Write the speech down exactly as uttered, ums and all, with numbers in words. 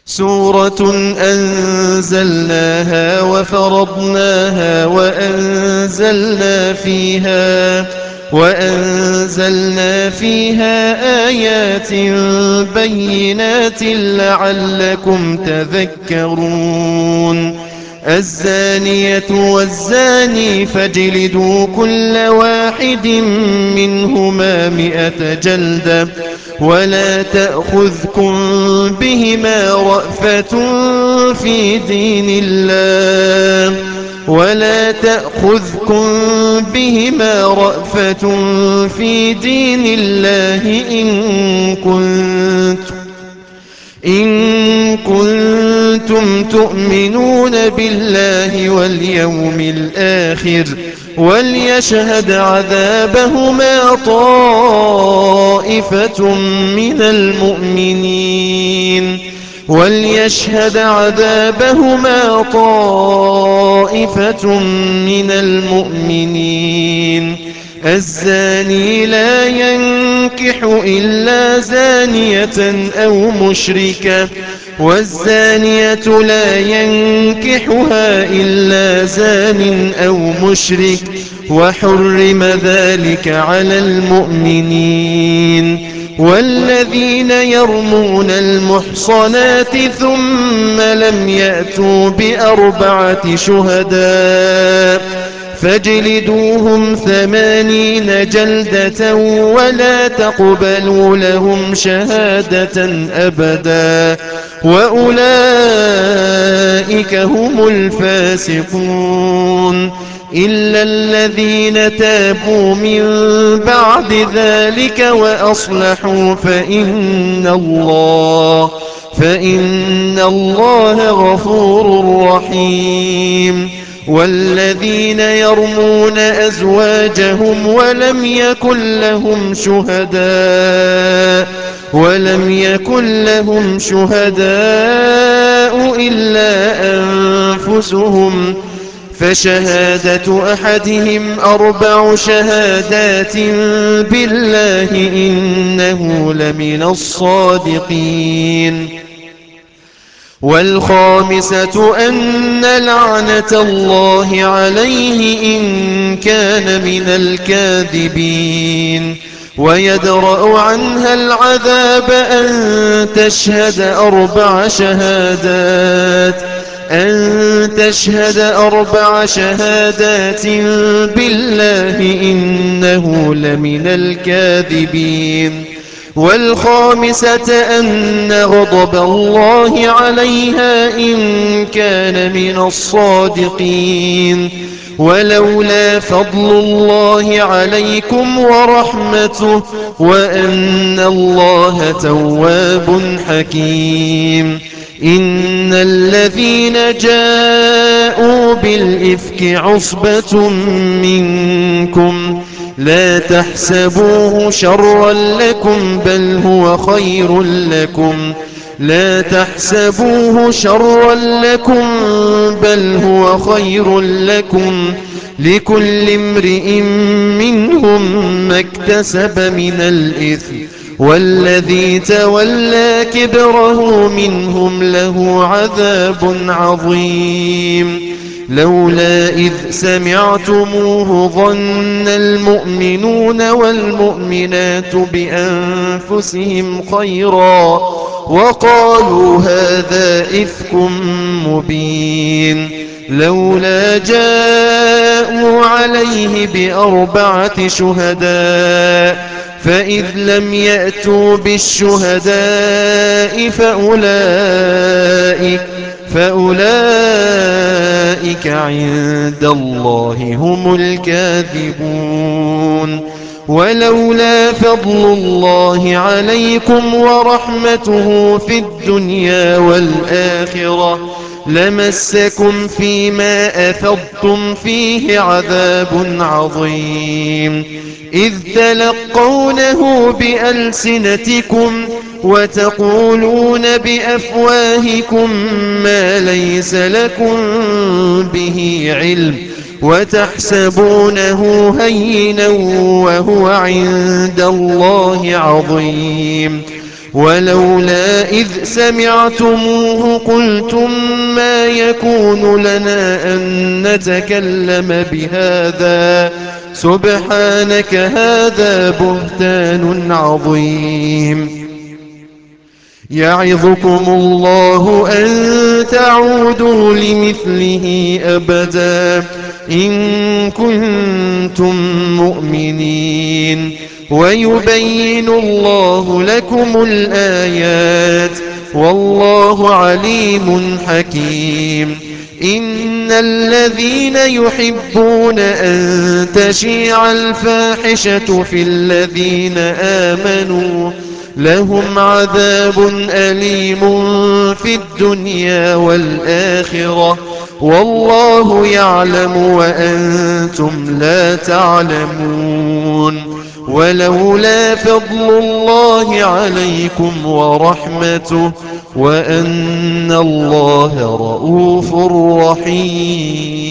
سورة أنزلناها وفرضناها وأنزلنا فيها وأنزلنا فيها آيات بينات لعلكم تذكرون الزانية والزاني فاجلدوا كل واحد منهما مئة جلدة ولا تأخذكم بهما رأفة في دين الله ولا تأخذكم بهما رأفة في دين الله إن كنتم إن كنتم تؤمنون بالله واليوم الآخر وليشهد عذابهما طائفة من المؤمنين وليشهد عذابهما طائفة من المؤمنين الزاني لا ينكح إلا زانية أو مشركة والزانية لا ينكحها إلا زان أو مشرك وحرم ذلك على المؤمنين والذين يرمون المحصنات ثم لم يأتوا بأربعة شهداء فاجلدوهم ثمانين جلدة ولا تقبلوا لهم شهادة أبدا وأولئك هم الفاسقون إلا الذين تابوا من بعد ذلك وأصلحوا فإن الله فإن الله غفور رحيم والذين يرمون أزواجهم ولم يكن لهم شهداء ولم يكن لهم شهداء إلا أنفسهم فشهادة أحدهم أربع شهادات بالله إنه لمن الصادقين والخامسة أن لعنة الله عليه إن كان من الكاذبين ويدرأ عنها العذاب أن تشهد أربع شهادات أن تشهد أربع شهادات بالله إنه لمن الكاذبين والخامسة أن غضب الله عليها إن كان من الصادقين ولولا فضل الله عليكم ورحمته وأن الله تواب حكيم إن الذين جاءوا بالإفك عصبة منكم لا تحسبوه شرا لكم بل هو خير لكم لا تحسبوه شرا لكم بل هو خير لكم لكل امرئ منهم ما اكتسب من الإثم والذي تولى كبره منهم له عذاب عظيم لولا إذ سمعتموه ظن المؤمنون والمؤمنات بأنفسهم خيرا وقالوا هذا إفك مبين لولا جاءوا عليه بأربعة شهداء فإذ لم يأتوا بالشهداء فأولئك فأولئك عند الله هم الكاذبون ولولا فضل الله عليكم ورحمته في الدنيا والآخرة لمسكم فيما أفضتم فيه عذاب عظيم إذ تلقونه بألسنتكم وتقولون بأفواهكم ما ليس لكم به علم وتحسبونه هينا وهو عند الله عظيم ولولا إذ سمعتموه قلتم ما يكون لنا أن نتكلم بهذا سبحانك هذا بهتان عظيم. يعظكم الله أن تعودوا لمثله أبدا إن كنتم مؤمنين ويبين الله لكم الآيات والله عليم حكيم. إن الذين يحبون أن تشيع الفاحشة في الذين آمنوا لهم عذاب أليم في الدنيا والآخرة والله يعلم وأنتم لا تعلمون. ولولا فضل الله عليكم ورحمته وأن الله رؤوف رحيم.